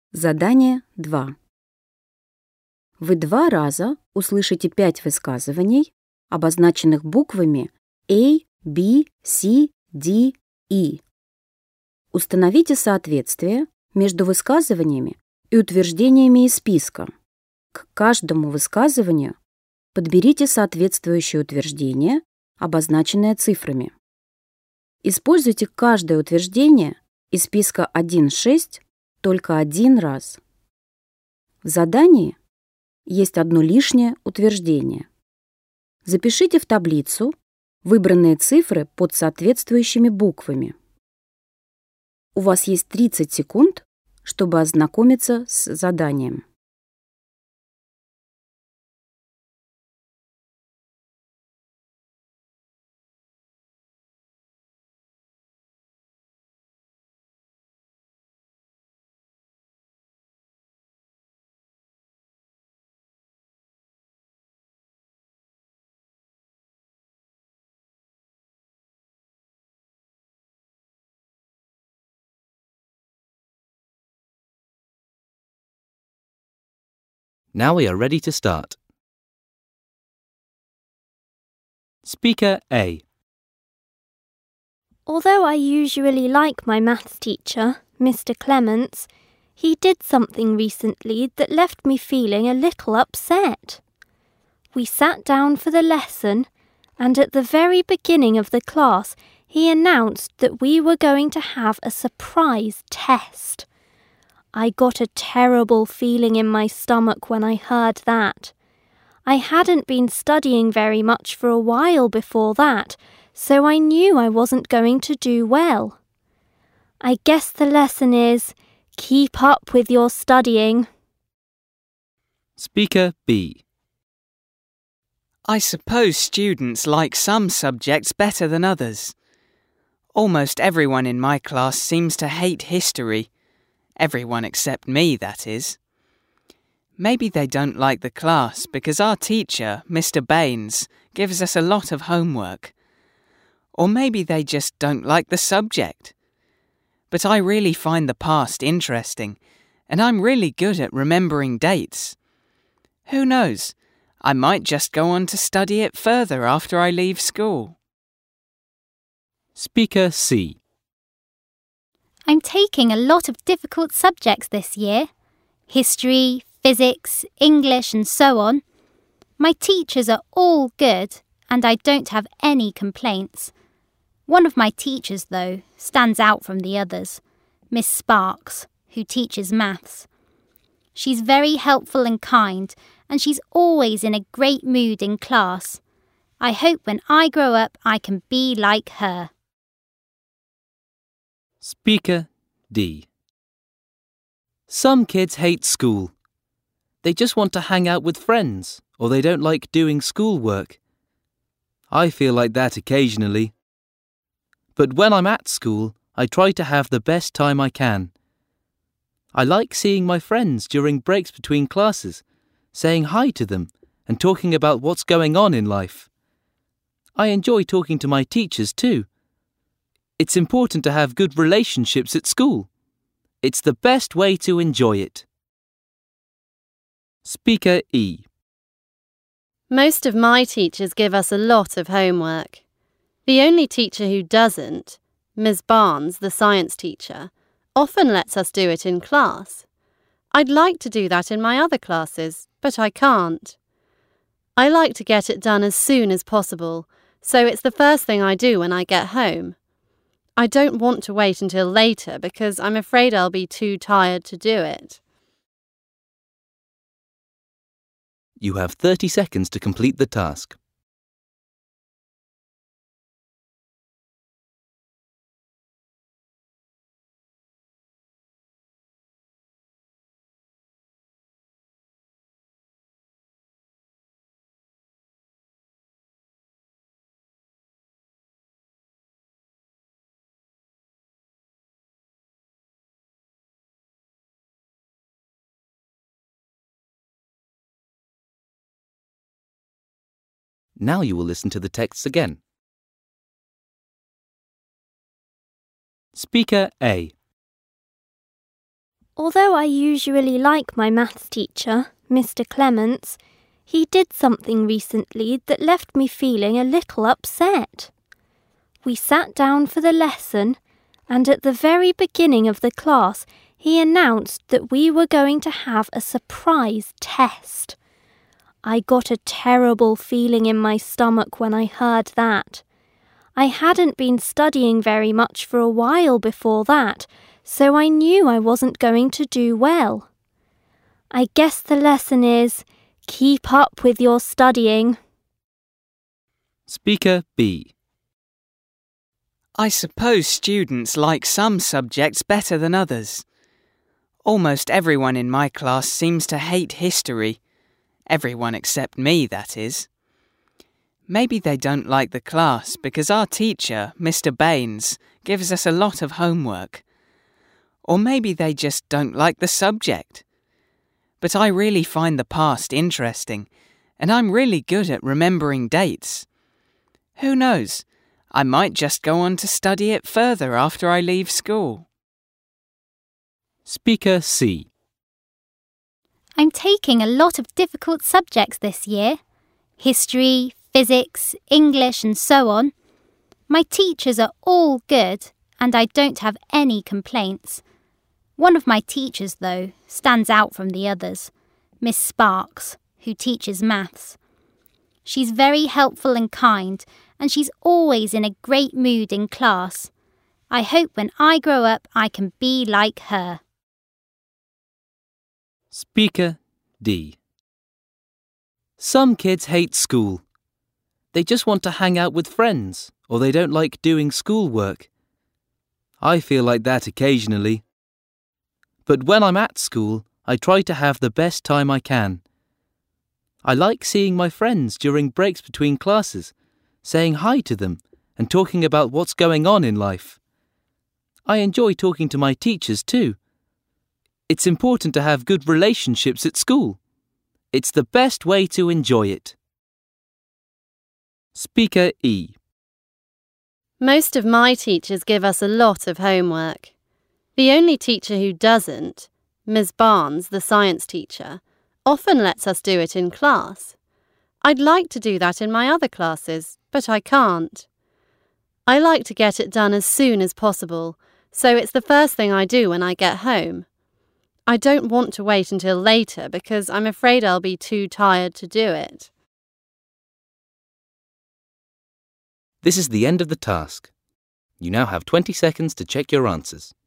Задание 2. Вы 2 раза услышите 5 высказываний, обозначенных буквами A, B, C, D, E. Установите соответствие между высказываниями и утверждениями из списка. К каждому высказыванию подберите соответствующее утверждение, обозначенное цифрами. Используйте каждое утверждение из списка 1-6 только 1 раз. В задании есть одно лишнее утверждение. Запишите в таблицу выбранные цифры под соответствующими буквами. У вас есть 30 секунд, чтобы ознакомиться с заданием. Now we are ready to start. Speaker A. Although I usually like my maths teacher, Mr. Clements, he did something recently that left me feeling a little upset. We sat down for the lesson, and at the very beginning of the class, he announced that we were going to have a surprise test. I got a terrible feeling in my stomach when I heard that. I hadn't been studying very much for a while before that, so I knew I wasn't going to do well. I guess the lesson is, keep up with your studying. Speaker B. I suppose students like some subjects better than others. Almost everyone in my class seems to hate history. Everyone except me, that is. Maybe they don't like the class because our teacher, Mr. Baines, gives us a lot of homework. Or maybe they just don't like the subject. But I really find the past interesting, and I'm really good at remembering dates. Who knows? I might just go on to study it further after I leave school. Speaker C. I'm taking a lot of difficult subjects this year. History, physics, English and so on. My teachers are all good and I don't have any complaints. One of my teachers, though, stands out from the others, Miss Sparks, who teaches maths. She's very helpful and kind, and she's always in a great mood in class. I hope when I grow up I can be like her. Speaker D. Some kids hate school. They just want to hang out with friends, or they don't like doing schoolwork. I feel like that occasionally. But when I'm at school, I try to have the best time I can. I like seeing my friends during breaks between classes, saying hi to them and talking about what's going on in life. I enjoy talking to my teachers too. It's important to have good relationships at school. It's the best way to enjoy it. Speaker E. Most of my teachers give us a lot of homework. The only teacher who doesn't, Ms. Barnes, the science teacher, often lets us do it in class. I'd like to do that in my other classes, but I can't. I like to get it done as soon as possible, so it's the first thing I do when I get home. I don't want to wait until later because I'm afraid I'll be too tired to do it. You have 30 seconds to complete the task. Now you will listen to the texts again. Speaker A. Although I usually like my maths teacher, Mr. Clements, he did something recently that left me feeling a little upset. We sat down for the lesson, and at the very beginning of the class, he announced that we were going to have a surprise test. I got a terrible feeling in my stomach when I heard that. I hadn't been studying very much for a while before that, so I knew I wasn't going to do well. I guess the lesson is, keep up with your studying. Speaker B. I suppose students like some subjects better than others. Almost everyone in my class seems to hate history. Everyone except me, that is. Maybe they don't like the class because our teacher, Mr. Baines, gives us a lot of homework. Or maybe they just don't like the subject. But I really find the past interesting, and I'm really good at remembering dates. Who knows? I might just go on to study it further after I leave school. Speaker C. I'm taking a lot of difficult subjects this year. History, physics, English and so on. My teachers are all good and I don't have any complaints. One of my teachers, though, stands out from the others, Miss Sparks, who teaches maths. She's very helpful and kind, and she's always in a great mood in class. I hope when I grow up I can be like her. Speaker D. Some kids hate school. They just want to hang out with friends, or they don't like doing schoolwork. I feel like that occasionally. But when I'm at school, I try to have the best time I can. I like seeing my friends during breaks between classes, saying hi to them and talking about what's going on in life. I enjoy talking to my teachers too. It's important to have good relationships at school. It's the best way to enjoy it. Speaker E. Most of my teachers give us a lot of homework. The only teacher who doesn't, Ms. Barnes, the science teacher, often lets us do it in class. I'd like to do that in my other classes, but I can't. I like to get it done as soon as possible, so it's the first thing I do when I get home. I don't want to wait until later because I'm afraid I'll be too tired to do it. This is the end of the task. You now have 20 seconds to check your answers.